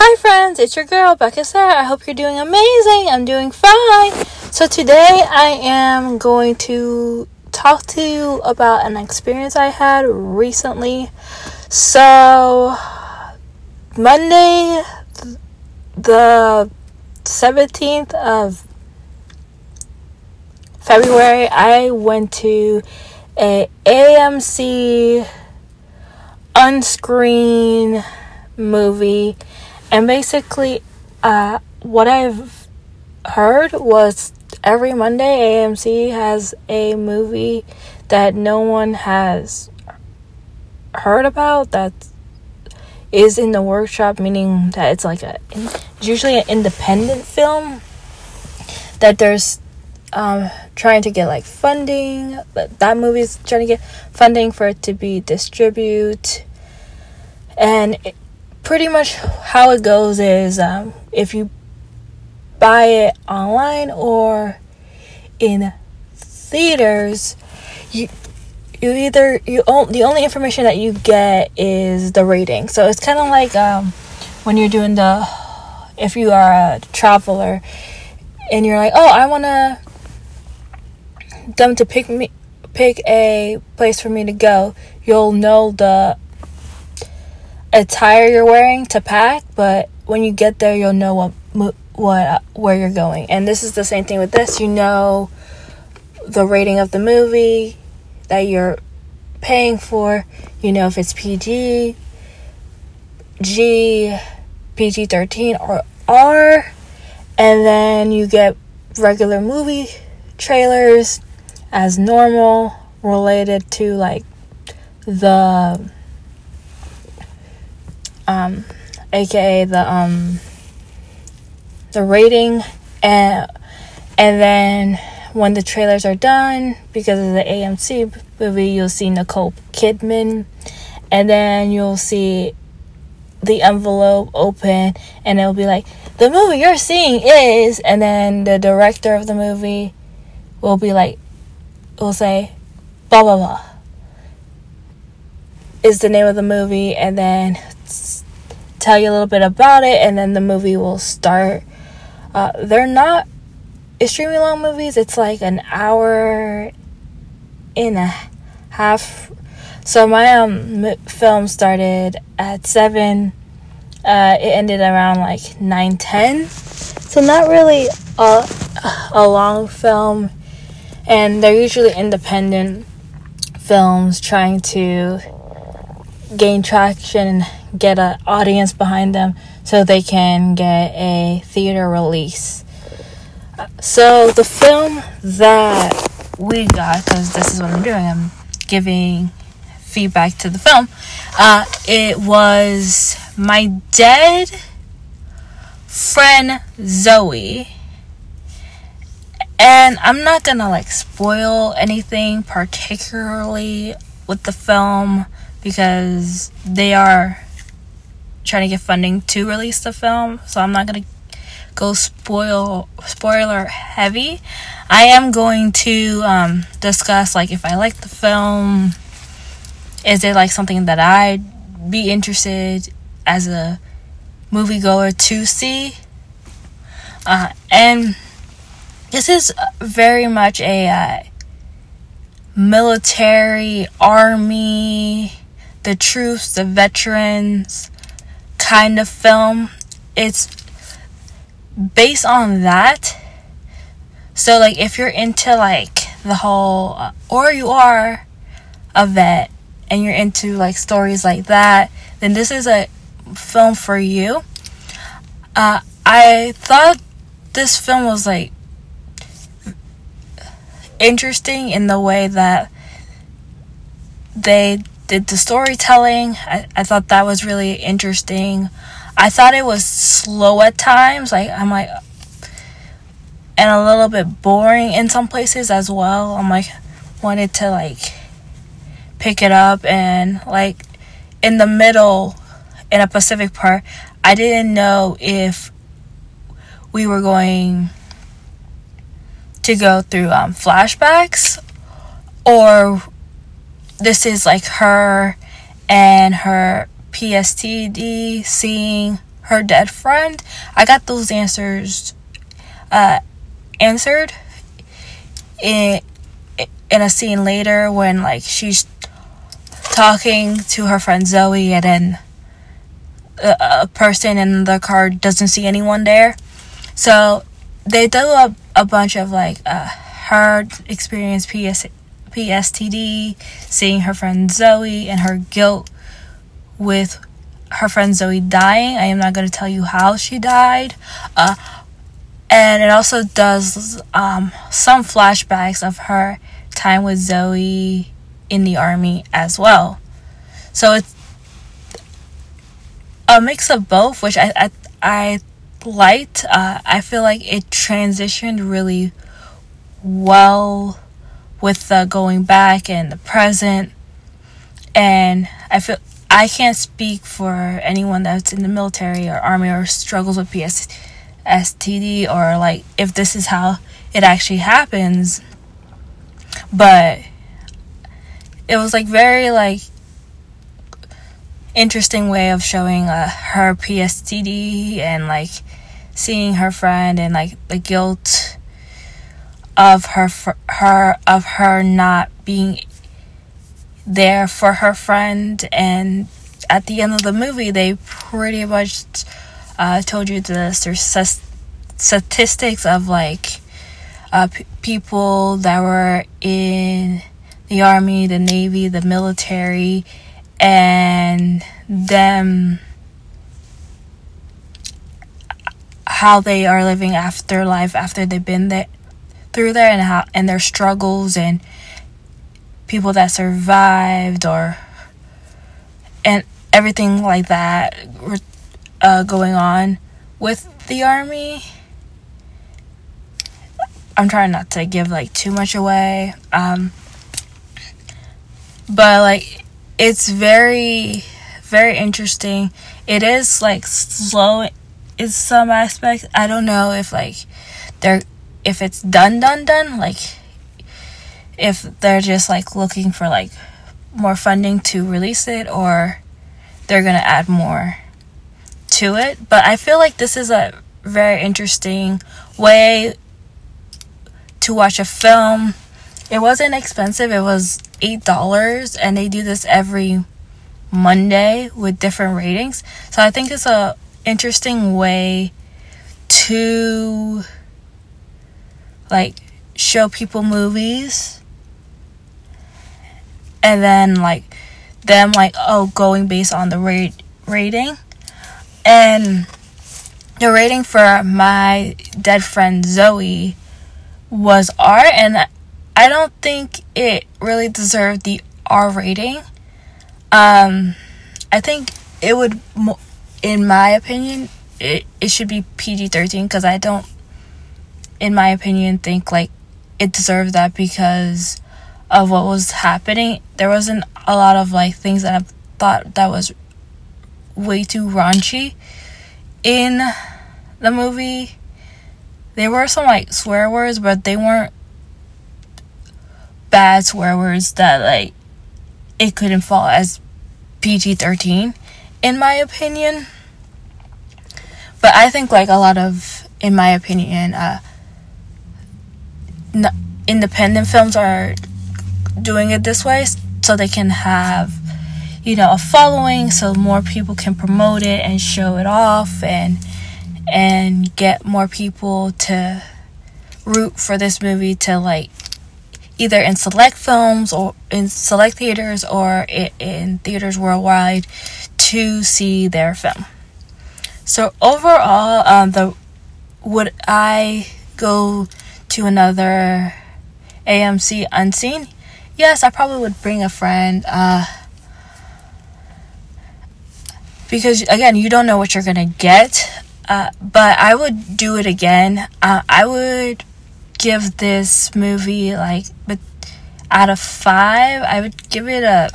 Hi friends, it's your girl Becca Sarah. I hope you're doing amazing. I'm doing fine. So today I am going to talk to you about an experience I had recently. So Monday the 17th of February, I went to a AMC unscreened movie, and basically what I've heard was every Monday AMC has a movie that no one has heard about that is in the workshop, meaning that it's like it's usually an independent film that there's trying to get like funding. That movie's trying to get funding for it to be distributed, and pretty much how it goes is if you buy it online or in theaters, the only information that you get is the rating. So it's kind of like when you're doing if you are a traveler and you're like, oh, I want them to pick a place for me to go, you'll know the attire you're wearing to pack, but when you get there you'll know where you're going. And this is the same thing with this. You know the rating of the movie that you're paying for. You know if it's PG, G, PG-13 or R, and then you get regular movie trailers as normal related to like the aka the rating, and then when the trailers are done, because of the AMC movie, you'll see Nicole Kidman, and then you'll see the envelope open and it'll be like, the movie you're seeing is, and then the director of the movie will say blah blah blah is the name of the movie, and then tell you a little bit about it, and then the movie will start. They're not extremely long movies. It's like an hour and a half. So my film started at 7. It ended around like 9:10. So not really a long film. And they're usually independent films trying to gain traction and get an audience behind them so they can get a theater release. So the film that we got, because this is what I'm doing, I'm giving feedback to the film, it was My Dead Friend Zoe. And I'm not gonna like spoil anything particularly with the film, because they are trying to get funding to release the film, so I'm not gonna go spoiler heavy. I am going to discuss like if I like the film, is it like something that I'd be interested as a moviegoer to see, and this is very much a military, army, the troops, the veterans kind of film. It's based on that. So like if you're into like the whole or you are a vet and you're into like stories like that, then this is a film for you. I thought this film was like interesting in the way that they did the storytelling. I thought that was really interesting. I thought it was slow at times, like I'm like, and a little bit boring in some places as well. I'm like wanted to like pick it up, and like in the middle, in a Pacific part, I didn't know if we were going to go through flashbacks, or this is like her and her PTSD seeing her dead friend. I got those answers answered in a scene later when like she's talking to her friend Zoe, and then a person in the car doesn't see anyone there. So they do a bunch of like her experience PSTD, seeing her friend Zoe, and her guilt with her friend Zoe dying. I am not going to tell you how she died. And it also does some flashbacks of her time with Zoe in the army as well. So it's a mix of both, which I liked. I feel like it transitioned really well with the going back and the present. And I can't speak for anyone that's in the military or army or struggles with PTSD, or like if this is how it actually happens, but it was like very like interesting way of showing her PTSD and like seeing her friend and like the guilt of her not being there for her friend. And at the end of the movie, they pretty much told you the statistics of like people that were in the army, the navy, the military, and them, how they are living afterlife after they've been there through there, and their struggles, and people that survived, and everything like that going on with the army. I'm trying not to give like too much away, but like it's very, very interesting. It is like slow in some aspects. I don't know if like if it's done, like if they're just like looking for like more funding to release it, or they're gonna add more to it. But I feel like this is a very interesting way to watch a film. It wasn't expensive. It was $8, and they do this every Monday with different ratings. So I think it's a interesting way to like show people movies, and then like them like going based on the rating. And the rating for My Dead Friend Zoe was R, and I don't think it really deserved the R rating. I think it would, in my opinion, it should be PG-13, because I don't, in my opinion, think like it deserved that because of what was happening. There wasn't a lot of like things that I thought that was way too raunchy in the movie. There were some like swear words, but they weren't bad swear words that like it couldn't fall as PG-13, in my opinion. But I think like a lot of, in my opinion, independent films are doing it this way so they can have, you know, a following, so more people can promote it and show it off, and get more people to root for this movie to like either in select films or in select theaters or in theaters worldwide to see their film. So overall, would I go to another AMC Unseen? Yes, I probably would bring a friend, because again, you don't know what you're gonna get, but I would do it again. I would give this movie like, but out of 5, I would give it a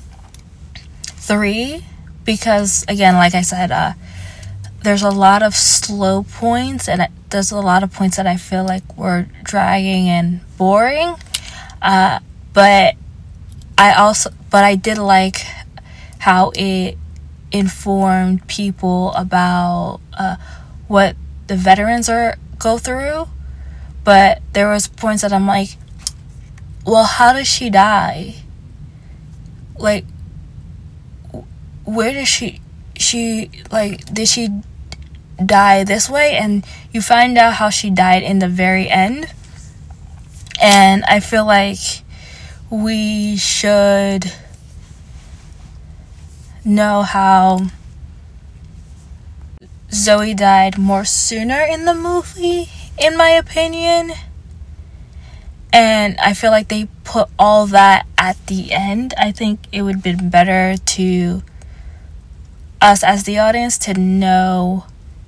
3, because again, like I said, there's a lot of slow points, and there's a lot of points that I feel like were dragging and boring, but I did like how it informed people about what the veterans go through. But there was points that I'm like, well, how did she die? Like, where did she did she die this way? And you find out how she died in the very end. And I feel like we should know how Zoe died more sooner in the movie, in my opinion. And I feel like they put all that at the end. I think it would have been better to us as the audience to know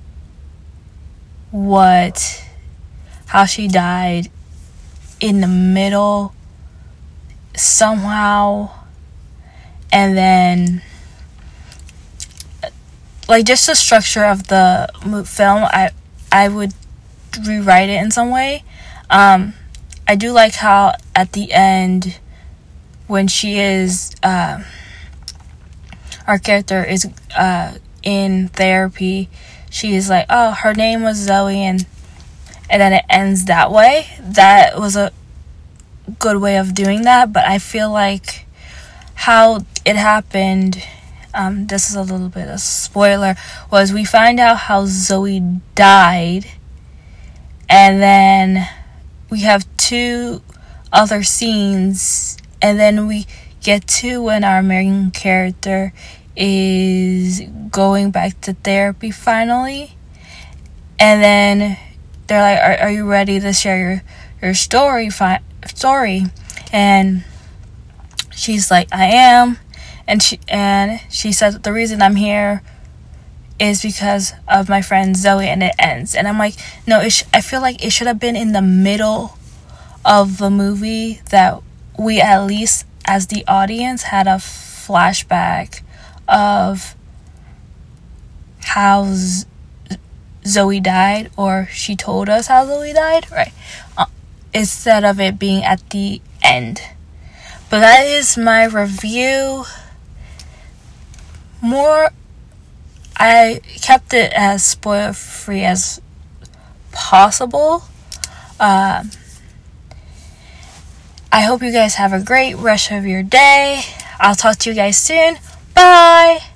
how she died in the middle somehow. And then like just the structure of the film, I would rewrite it in some way. I do like how at the end, when she is our character is in therapy, she is like, oh, her name was Zoe, and then it ends that way. That was a good way of doing that, but I feel like how it happened, this is a little bit of a spoiler, was we find out how Zoe died, and then we have 2 other scenes, and then we get to when our main character is going back to therapy finally, and then they're like, are you ready to share your story? And she's like, I am. And she said, the reason I'm here is because of my friend Zoe, and it ends. And I'm like, no, I feel like it should have been in the middle of the movie, that we at least as the audience had a flashback of how Zoe died, or she told us how Zoe died, right? Instead of it being at the end. But that is my review. I kept it as spoiler-free as possible. I hope you guys have a great rest of your day. I'll talk to you guys soon. Bye!